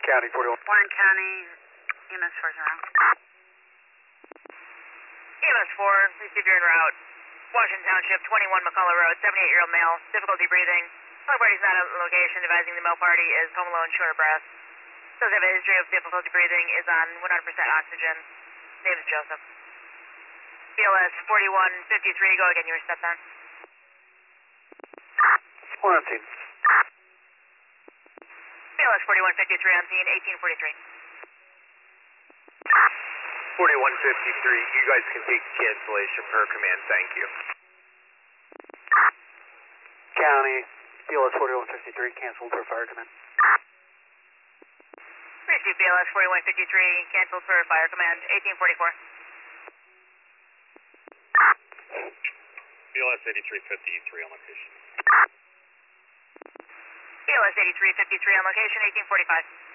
County 41. Warren County, EMS 4 around. EMS 4, received your en route. Washington Township, 21 McCullough Road, 78-year-old male, difficulty breathing. Dog party's not at the location, advising the male party is home alone, short of breath. Does have a history of difficulty breathing, is on 100% oxygen. Name is Joseph. BLS 4153, go again, you were stepped on. 1 on scene. BLS 4153 on scene, 1843. 4153, you guys can take cancellation per command, thank you. County, BLS 4153, canceled for fire command. Received BLS 4153, canceled for fire command, 1844. BLS 8353 on location. BLS 8353 on location, 1845.